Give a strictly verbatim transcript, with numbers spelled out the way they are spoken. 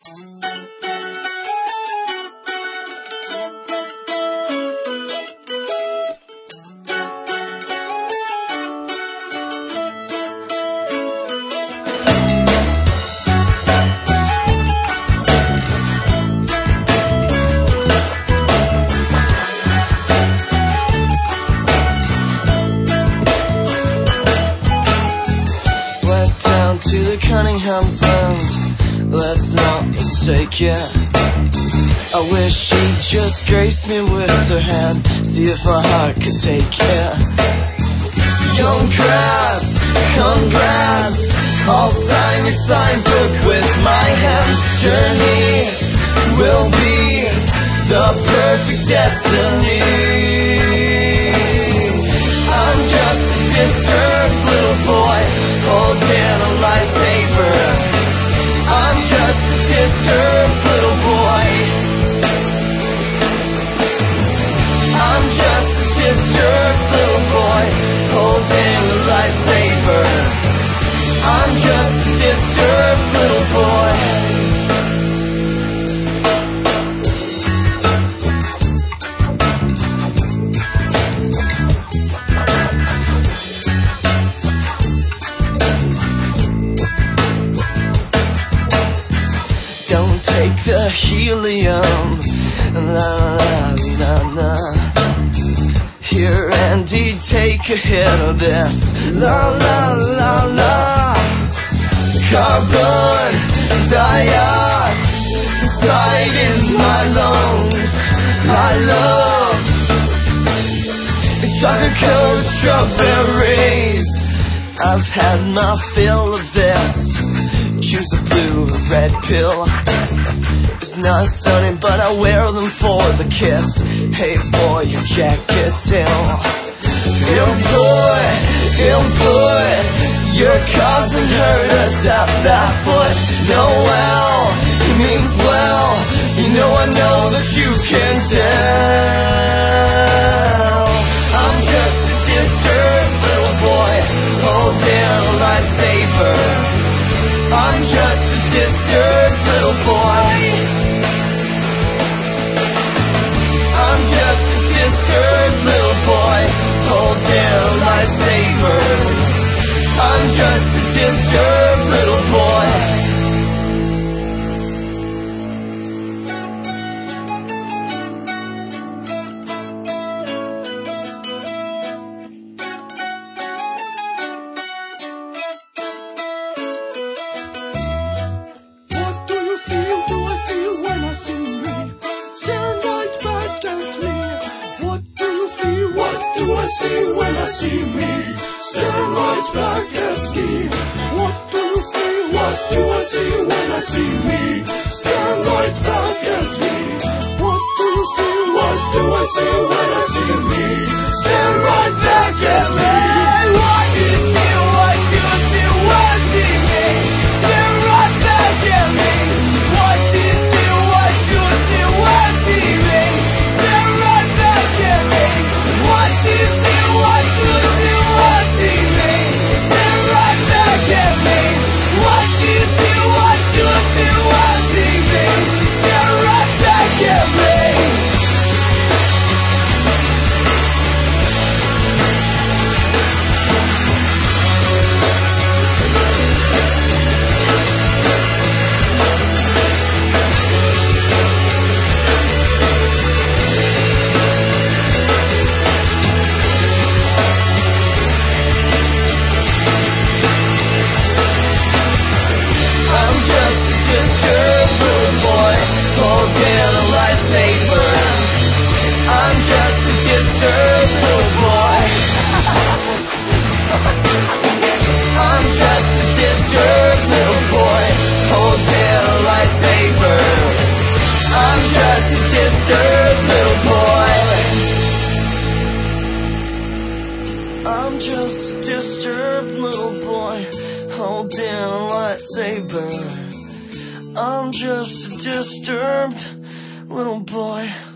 To the Cunningham's land, let's not mistake it. I wish she'd just grace me with her hand, see if my heart could take it. Young grass, congrats, I'll sign your sign book with my hands. Journey will be the perfect destiny. I'm just a disturbed little boy holding a lightsaber. I'm just a disturbed little boy. I'm just a disturbed little boy holding a lightsaber. I'm just a disturbed little boy. Don't take the helium, la la la la. Here, Andy, take a hit of this, la la la la. Carbon dioxide in my lungs. I love chocolate-covered strawberries. I've had my fill of this. Choose a blue or red pill. It's not sunny, but I wear them for the kiss. Hey boy, your jacket's ill. Ill boy, ill boy, your cousin hurt a tap that foot. No, well, he means well. You know I know that you can tell. I'm just a disturbed little boy holding a lightsaber. I'm just a disturbed little boy. I'm just a disturbed little boy holding a lightsaber. I'm just a disturbed little boy. I'm just a disturbed little boy holding a lightsaber. I'm just a disturbed little boy.